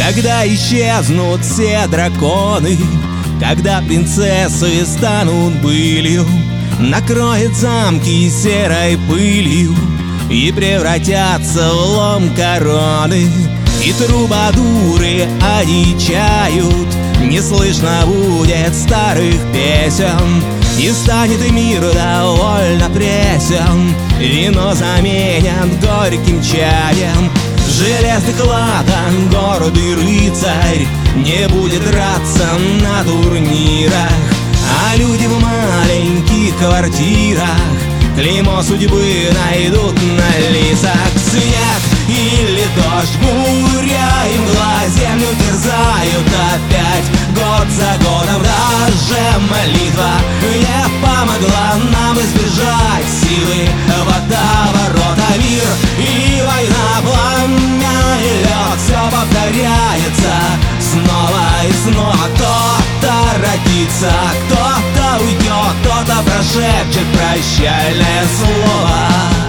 Когда исчезнут все драконы, когда принцессы станут былью, накроет замки серой пылью и превратятся в лом короны. И трубадуры одичают, не слышно будет старых песен, и станет мир довольно пресен, вино заменят горьким чаем. Железных латан гордый рыцарь не будет драться на турнирах, а люди в маленьких квартирах клеймо судьбы найдут на лицах. Снег или дождь, буря и мгла землю терзают опять. Год за годом даже молитва не помогла нам избежать силы водоворота. Мир и война, пламя и лед, все повторяется снова и снова. Кто-то родится, кто-то уйдет, кто-то прошепчет прощальное слово.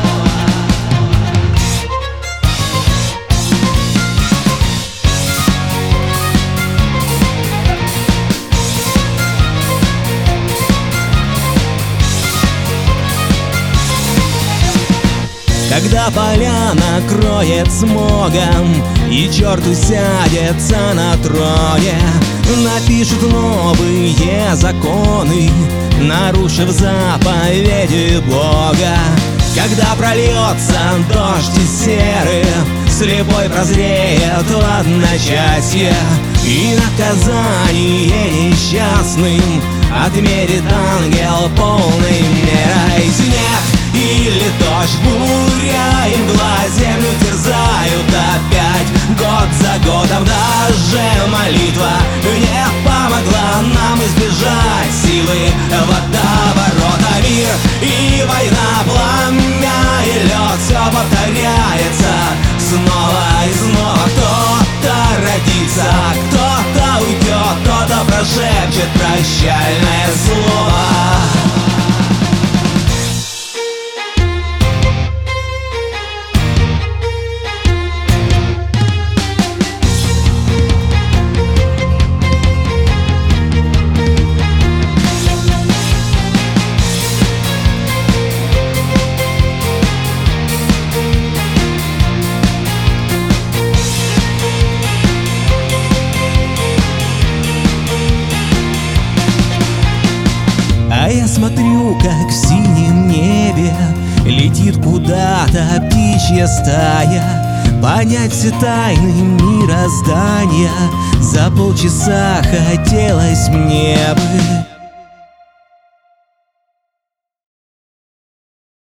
Когда поля накроет смогом и черт усядется на троне, напишут новые законы, нарушив заповеди Бога. Когда прольется дождь из серы, слепой прозреет в одночасье, и наказание несчастным отмерит ангел полной мерой. Снег или дождь, буря и мгла землю терзают опять. Год за годом даже молитва не помогла нам избежать силы водоворота. Мир и война, пламя и лед, все повторяется снова и снова. Кто-то родится, кто-то уйдет, кто-то прошепчет прощальное слово. А я смотрю, как в синем небе летит куда-то птичья стая. Понять все тайны мироздания за полчаса хотелось мне бы.